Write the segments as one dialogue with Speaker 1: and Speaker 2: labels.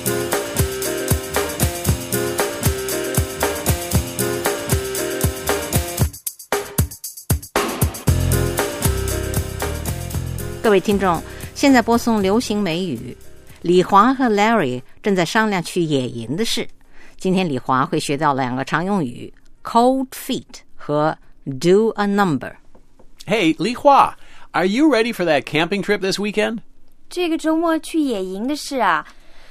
Speaker 1: 各位听众，现在播送流行美语。李华和 Larry 正在商量去野营的事。今天李华会学到两个常用语 cold feet 和 do a number。
Speaker 2: Hey, Li Hua, are you ready for that camping trip this weekend?
Speaker 3: 这个周末去野营的事啊，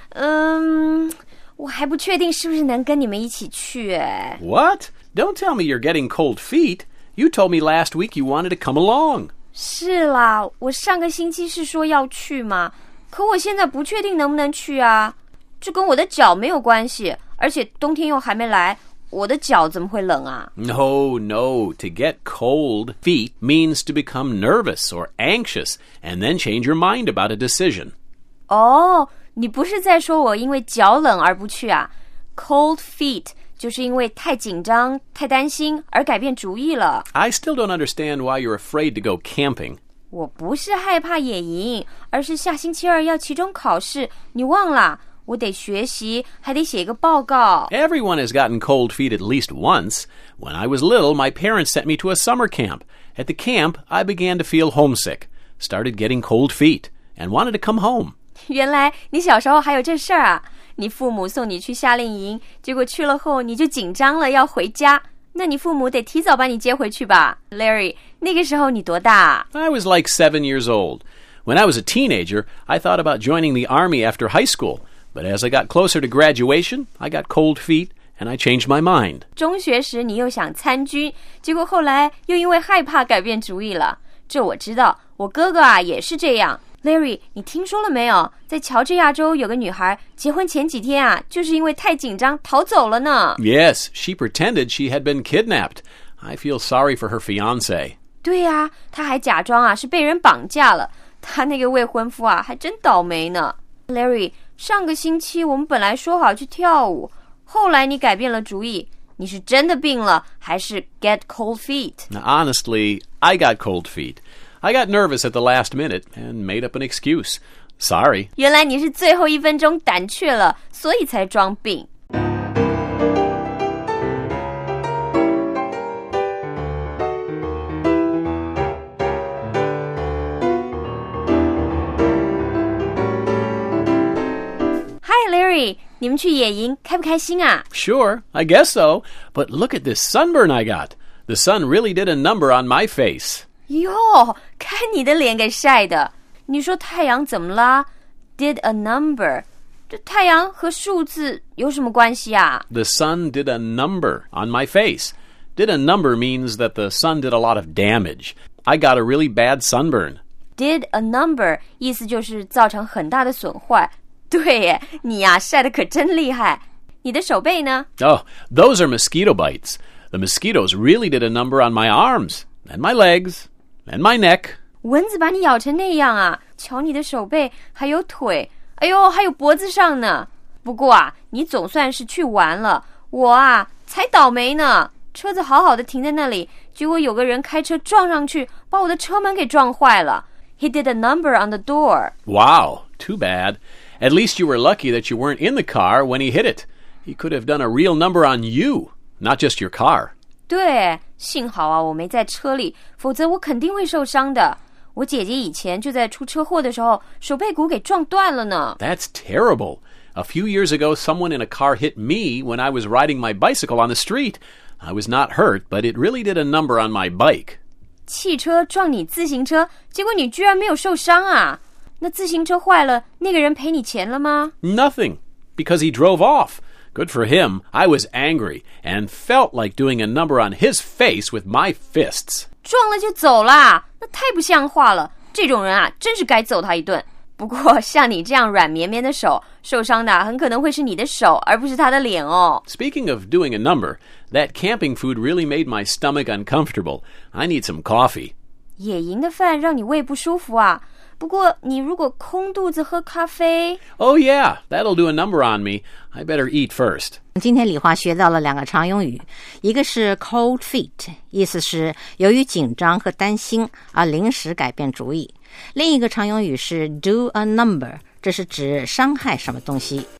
Speaker 3: 我还不确定是不是能跟你们一起去。
Speaker 2: What? Don't tell me you're getting cold feet. You told me last week you wanted to come along.
Speaker 3: 是啦，我上个星期是说要去嘛，可我现在不确定能不能去啊。这跟我的脚没有关系，而且冬天又还没来，我的脚怎么会冷啊？
Speaker 2: No. To get cold feet means to become nervous or anxious and then change your mind about a decision.
Speaker 3: 哦，你不是在说我因为脚冷而不去啊？ Cold feet 就是因为太紧张、太担心而改变主意了。
Speaker 2: I still don't understand why you're afraid to go camping.
Speaker 3: 我不是害怕野营，而是下星期二要期中考试，你忘了？我得学习，还得写一个报告。
Speaker 2: Everyone has gotten cold feet at least once. When I was little, my parents sent me to a summer camp. At the camp, I began to feel homesick, started getting cold feet, and wanted to come home.
Speaker 3: 原来你小时候还有这事儿啊！你父母送你去夏令营，结果去了后你就紧张了，要回家。那你父母得提早把你接回去吧 Larry， 那个时候你多大？
Speaker 2: I was like 7 years old. When I was a teenager, I thought about joining the army after high school. But as I got closer to graduation, I got cold feet, and I changed my mind.
Speaker 3: 中学时你又想参军，结果后来又因为害怕改变主意了。这我知道，我哥哥啊也是这样。Larry， 你听说了没有？在乔治亚州有个女孩，结婚前几天啊，就是因为太紧张逃走了呢。
Speaker 2: Yes, she pretended she had been kidnapped. I feel sorry for her fiancé.
Speaker 3: 对呀，她还假装啊是被人绑架了。她那个未婚夫啊还真倒霉呢。Larry， 上个星期我们本来说好去跳舞，后来你改变了主意，你是真的病了，还是 get cold feet？
Speaker 2: Now, honestly, I got cold feet. I got nervous at the last minute and made up an excuse. Sorry.
Speaker 3: 原来你是最后1分钟胆怯了，所以才装病。Hi Larry， 你们去野营开不开心啊？
Speaker 2: Sure, I guess so. But look at this sunburn I got. The sun really did a number on my face.
Speaker 3: 哟，看你的脸给晒的。你说太阳怎么啦？ Did a number， 这太阳和数字有什么关系啊？
Speaker 2: The sun did a number on my face. Did a number means that the sun did a lot of damage. I got a really bad sunburn.
Speaker 3: Did a number 意思就是造成很大的损坏。对耶，你呀晒得可真厉害。你的手背呢？
Speaker 2: Oh, those are mosquito bites. The mosquitoes really did a number on my arms and my legs.And my neck.
Speaker 3: 蚊子把你咬成那样啊，瞧你的手背还有腿，哎呦还有脖子上呢。不过啊你总算是去玩了，我啊才倒霉呢。车子好好的停在那里，结果有个人开车撞上去，把我的车门给撞坏了。 He did a number on the door.
Speaker 2: Wow, too bad. At least you were lucky that you weren't in the car when he hit it. He could have done a real number on you, not just your car.
Speaker 3: 对，幸好啊我没在车里，否则我肯定会受伤的。我姐姐以前就在出车祸的时候手背骨给撞断了呢。
Speaker 2: That's terrible. A few years ago, someone in a car hit me when I was riding my bicycle on the street. I was not hurt, but it really did a number on my bike.
Speaker 3: 汽车撞你自行车，结果你居然没有受伤啊？那自行车坏了，那个人赔你钱了吗？
Speaker 2: Nothing, because he drove off.Good for him. I was angry and felt like doing a number on his face with my fists.
Speaker 3: 撞了就走啦，那太不像话了。这种人啊，真是该揍他一顿。不过像你这样软绵绵的手，受伤的很可能会是你的手，而不是他的脸哦。
Speaker 2: Speaking of doing a number, that camping food really made my stomach uncomfortable. I need some coffee.
Speaker 3: 野营的饭让你胃不舒服啊？不过你如果空肚子喝咖啡
Speaker 2: Oh yeah, that'll do a number on me. I better eat first.
Speaker 1: 今天李华学到了两个常用语，一个是 cold feet， 意思是由于紧张和担心而临时改变主意。另一个常用语是 do a number， 这是指伤害什么东西。